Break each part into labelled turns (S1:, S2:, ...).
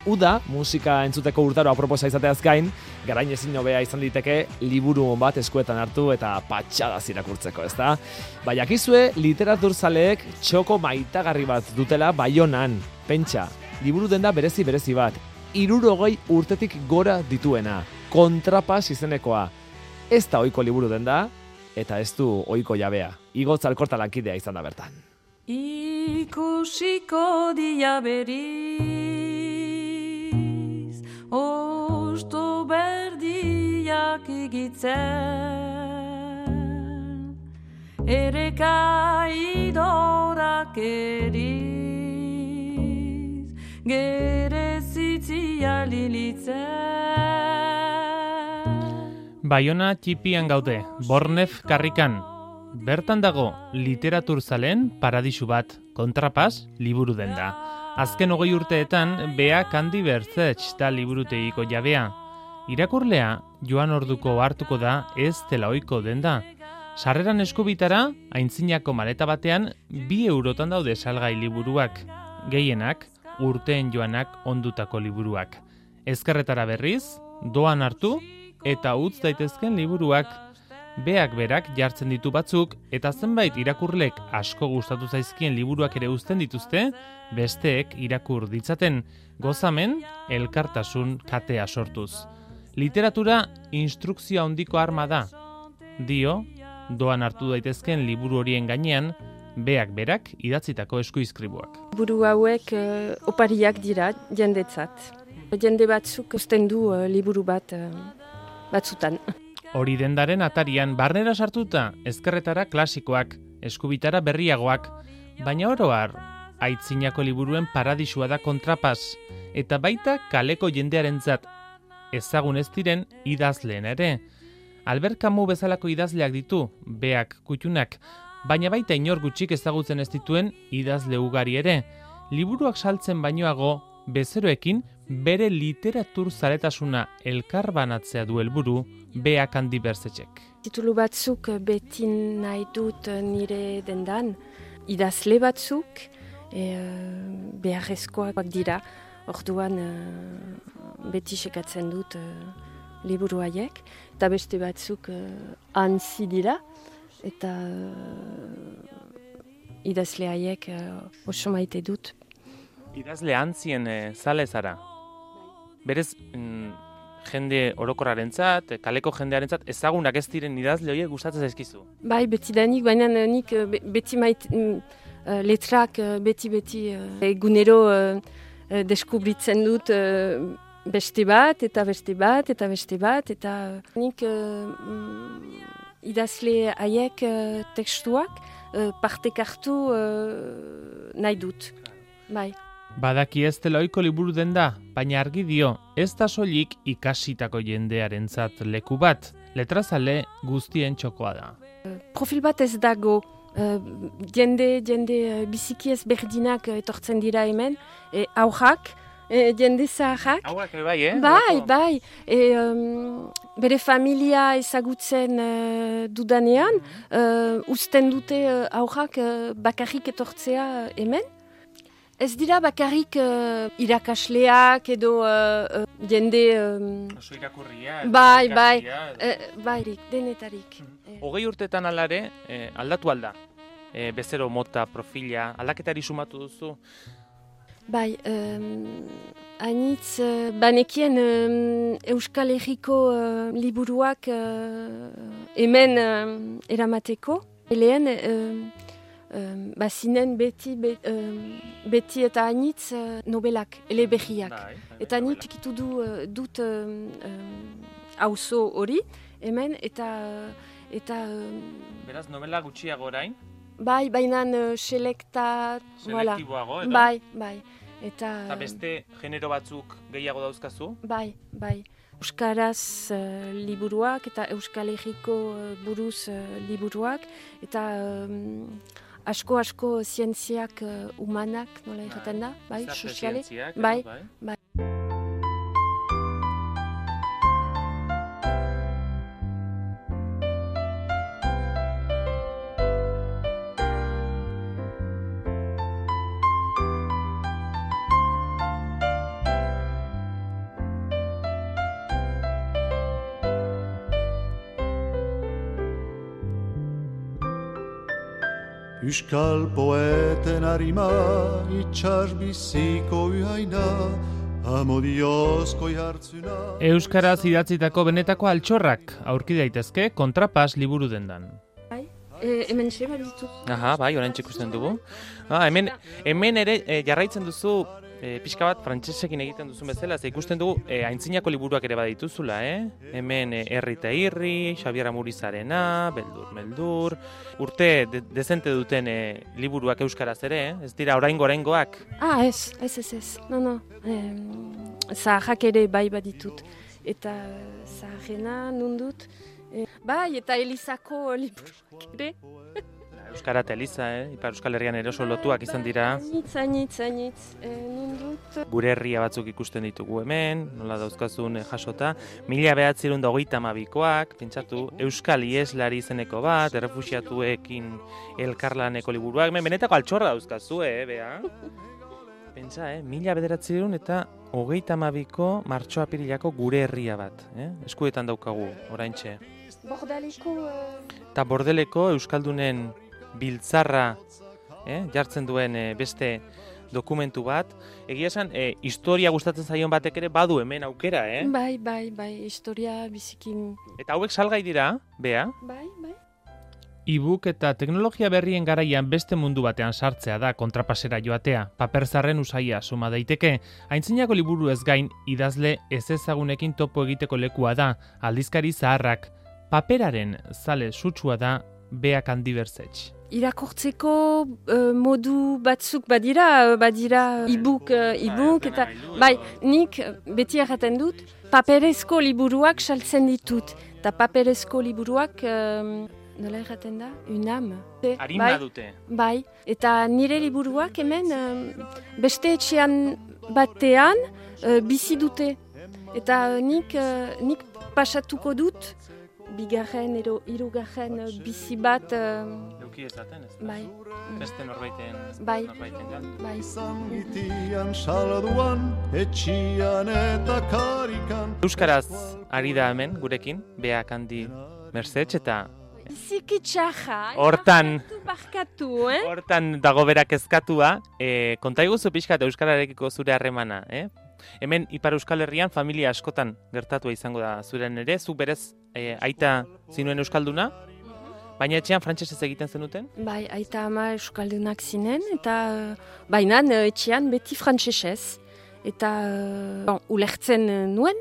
S1: Uda, musika entzuteko urtaro aproposa izateaz gain, garain ezin hobea izan liteke liburu bat eskuetan hartu eta patxadaz irakurtzeko, ezta? Jakizue literaturzaleek txoko maitagarri bat dutela Baionan, pentsa, liburu denda berezi bat, 60 urtetik gora dituena, Kontrapas izenekoa. Ez da ohiko liburu denda, eta ez du ohiko jabea. Igotz Alkorta lankidea izan da bertan.
S2: Ikusiko dia beriz, osto berdiak igitzen, ereka idorak eriz, gerezitzia lilitzen.
S3: Baiona txipian gaude, Bornef karrikan. Bertan dago literaturzalen paradisu bat, Kontrapas liburu denda. Azken 20 urteetan, Beak Handi Bertzech da liburutegiko jabea. Irakurlea, joan orduko hartuko da ez dela ohiko denda. Sarreran eskubitara, aintzinako maleta batean, 2 eurotan daude salgai liburuak. Gehienak, urteen joanak ondutako liburuak. Ezkerretara berriz, doan hartu, eta utz daitezken liburuak. Beak berak jartzen ditu batzuk, eta zenbait irakurlek asko gustatu zaizkien liburuak ere uzten dituzte, besteek irakur ditzaten, gozamen, elkartasun katea sortuz. Literatura instrukzio handiko arma da. Dio, doan hartu daitezken liburu horien gainean, Beak berak idatzitako eskuizkribuak.
S4: Liburu hauek opariak dira jendetzat. Jende batzuk uzten du liburu bat batzutan.
S3: Hori dendaren atarian barnera sartuta ezkerretara klasikoak, eskubitara berriagoak, baina oro har, aitzinako liburuen paradisua da Kontrapas, eta baita kaleko jendearentzat ezagun ez diren idazleen ere. Albert Camus bezalako idazleak ditu, Beak kuttunak, baina baita inor gutxik ezagutzen ez dituen idazle ugari ere. Liburuak saltzen bainoago, bezeroekin bere literatur zaletasuna elkarbanatzea du helburu Beak Handi Bertzechek.
S4: Titulu batzuk beti nahi dut nire dendan, idazle batzuk beharrezkoak dira, orduan beti sekatzen dut liburu haiek, eta beste batzuk antzi dira, eta idazle haiek oso maite dut.
S3: Idazle antzien zale zara. Berez, jende orokorrarentzat, kaleko jendearentzat ezagunak ez diren idazle horiek gustatzen zaizkizu.
S4: Bai, betidanik, baina nik beti letrak beti egunero deskubritzen dut beste bat, eta beste bat, eta beste bat, eta nik idazle haiek tekstuak partekartu nahi dut. Bai.
S3: Badaki ez dela ohiko liburu denda, baina argi dio, ez da soilik ikasitako jendearentzat leku bat, letrazale guztien txokoa da.
S4: Profil bat ez dago, jende biziki ez berdinak etortzen dira hemen, aurrak, jende zaharrak.
S3: Aurrak bai,
S4: Bai. Bere familia ezagutzen dudanean, uzten dute aurrak bakarrik etortzea hemen. Ez dira bakarrik irakasleak edo jende...
S3: Oso irakurria.
S4: Bairik, denetarik.
S3: 20 urtetan alare, aldatu alda. Bezero mota, profila, aldaketari sumatu duzu?
S4: Bai, hainitz, banekien Euskal Herriko liburuak hemen eramateko. Lehen... bazinen beti eta hainitz nobelak, eleberriak. Eta nik tikitu dut auzo hori, hemen, eta...
S3: Beraz, novela gutxiago orain?
S4: Bai, bainan selektiboago,
S3: edo?
S4: Bai. Eta
S3: beste genero batzuk gehiago dauzkazu?
S4: Bai. Euskaraz liburuak eta Euskal Herriko buruz liburuak, eta... asko zientziak humanak, nola egiten da, bai, soziale, bai.
S5: Euskal poeten harima, itxas biziko uhaina, amodiozko jartzuna.
S3: Euskaraz idatzitako benetako altxorrak aurki daitezke Kontrapas liburu dendan.
S4: Hemen seba ditu.
S6: Aha, bai, orain ikusten dugu. Hemen ere jarraitzen duzu pixka bat frantsesekin egiten duzun bezala, ze ikusten dugu aintzinako liburuak ere badituzula, Hemen Herri eta Irri, Xabier Amurizarena, Beldur, urte dezente duten liburuak euskaraz ere, ez dira oraingoak.
S4: Ez. No. Zaharrak ere bai baditut. Eta zaharrena nundut. Bai, eta Elizako liburuak ere.
S6: Euskara eta Eliza, Ipar Euskal Herrian ere oso lotuak izan dira.
S4: Zainitz, nundut.
S6: Gure herria batzuk ikusten ditugu hemen, nola dauzkazun jasota. 1932koak, pentsatu, Euskal Ieslari izeneko bat, errefuxiatuekin elkarlaneko liburuak. Hemen benetako altxorra dauzkazu, bea? Pentsa, 1932ko martxo-apirilako gure herria bat, eskuetan daukagu, oraintxe. Eta Bordeleko Euskaldunen biltzarra jartzen duen beste dokumentu bat. Egia esan, historia gustatzen zaion batek ere badu hemen aukera,
S4: Bai, historia bizikin.
S6: Eta hauek salgai dira, bea?
S4: Bai.
S3: E-book eta teknologia berrien garaian beste mundu batean sartzea da kontrapasera joatea. Paperzarren usaia suma daiteke. Aintzinako liburu ez gain, idazle ez ezagunekin topo egiteko lekua da, aldizkari zaharrak. Paperaren zale sutsua da Bea Kandiberzetx.
S4: Irakortzeko modu batzuk badira e-book eta bai, nik beti erraten dut paperezko liburuak saltzen ditut. Eta paperezko liburuak nola erraten da? Unam.
S6: Arima dute.
S4: Bai, eta nire liburuak hemen beste etxean batean bizi dute. Eta nik pasatuko dut bigarren edo hirugarren bizi bat
S6: Euki ezaten, ez da?
S4: bai.
S6: Beste norbaiten gal.
S4: Bai.
S5: Zangitian salduan, etxian eta karikan.
S6: Euskaraz ari da hemen gurekin, Bea Kandiberzetx, eta
S4: Biziki txarra.
S6: Hortan
S4: Barkatu,
S6: dago berak ezkatua. Konta iguzu pixka eta euskararekiko zure harremana, Hemen Ipar Euskal Herrian familia askotan gertatua izango da zuren ere, zu berez aita zinuen euskalduna, baina etxean frantsesez egiten zenuten?
S4: Bai, aita ama euskaldunak zinen, eta baina etxean beti frantsesez. Eta ulertzen nuen,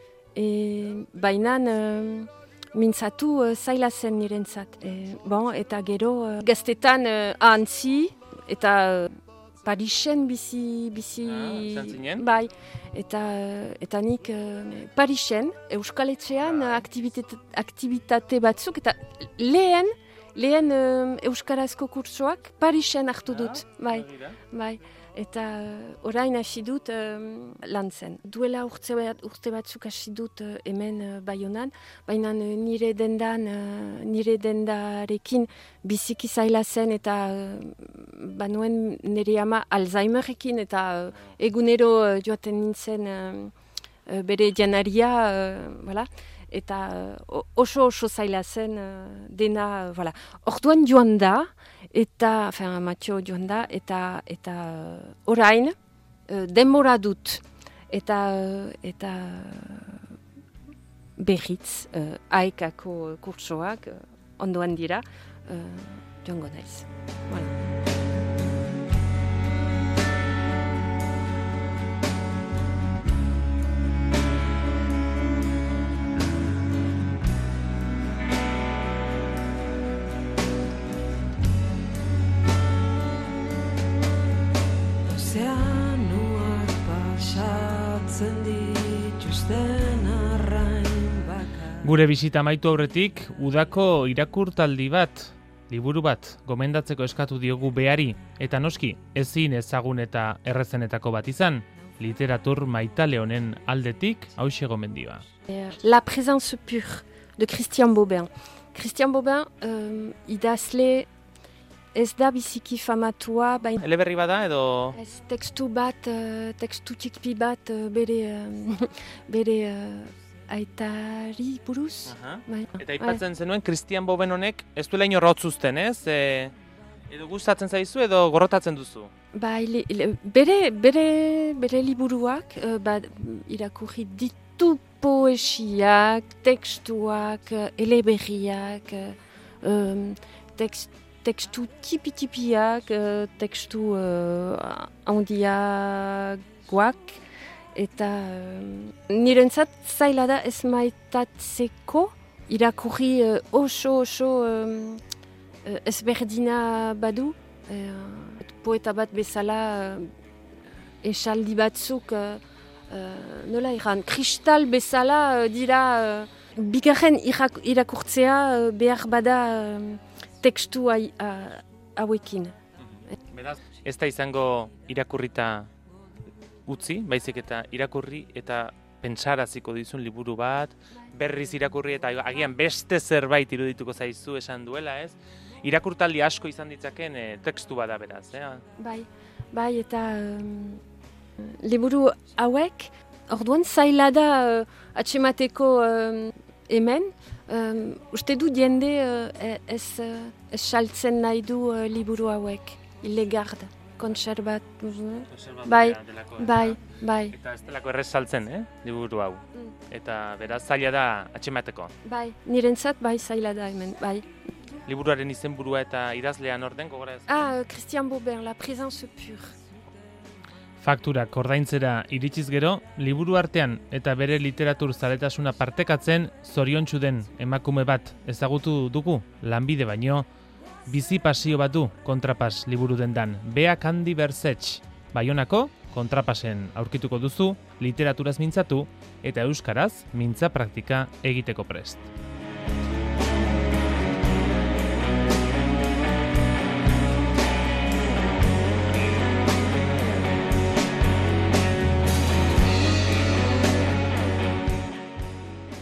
S4: baina mintzatu zaila zen nirentzat. Eta gero gaztetan ahantzi eta Parisen bizi bai, eta nik Parisen Euskaletxean aktibitate batzuk, eta lehen euskarazko kursoak Parisen hartu dut, bai. Eta orain hasi dut lan zen. Duela urte batzuk hasi dut hemen Baionan, baina nire dendarekin biziki zaila zen, eta banuen nire ama Alzheimerrekin, eta egunero joaten nintzen bere janaria, eta oso zaila zen dena, orduan joan da, eta, Matxo joan da, eta orain denbora dut, eta berriz aekako kursoak ondoan dira, joango naiz.
S2: Ozeanoak pasatzen dituzten arrain bakar.
S3: Gure bisita amaitu aurretik, udako irakurtaldi bat, liburu bat, gomendatzeko eskatu diogu Beari, eta noski, ezin ezagun eta errezenetako bat izan, literatur maitale honen aldetik hauxe gomendioa.
S4: La présence pure de Christian Bobin. Christian Bobin idazle ez da biziki famatua, baina
S6: Eleberri bada edo...
S4: ez tekstu txikpi bat bere aitari buruz.
S6: Eta aipatzen zenuen, Christian Boben honek ez duela inorra hotzuzten, ez? Edo gustatzen zaizu edo gorrotatzen duzu?
S4: Bai, bere liburuak irakurri ditu poesiak, tekstuak, eleberriak, tekstu tipi-tipiak, tekstu handiagoak, eta nirentzat zaila da ez maitatzeko irakurri oso ezberdina badu, poeta bat bezala esaldi batzuk nola iran, kristal bezala dira bigarren irakurtzea behar bada tekstu hauekin.
S6: Beraz, ez da izango irakurrita utzi, baizik eta irakurri eta pentsaraziko dizun liburu bat, berriz irakurri eta agian beste zerbait irudituko zaizu esan duela, ez? Irakurtaldi asko izan ditzaken tekstu bada beraz,
S4: Bai, eta liburu hauek, orduan zaila da atxemateko hemen, uste du jende ez saltzen nahi du liburu hauek, ilegard, kontserbat. Bai.
S6: Eta ez delako errez saltzen, liburu hau. Eta beraz zaila da atxemateko.
S4: Bai, nirentzat bai zaila da hemen, bai.
S6: Liburuaren izenburua eta idazlean orden gogora ez?
S4: Christian Bobin, La présence pure.
S3: Fakturak ordaintzera iritsiz gero, liburu artean eta bere literatur zaletasuna partekatzen zoriontsu den emakume bat ezagutu dugu, lanbide baino, bizi pasio bat du Kontrapas liburu dendan. Bea Kandi Berzetx, Baionako Kontrapasen aurkituko duzu, literaturaz mintzatu eta euskaraz mintza praktika egiteko prest.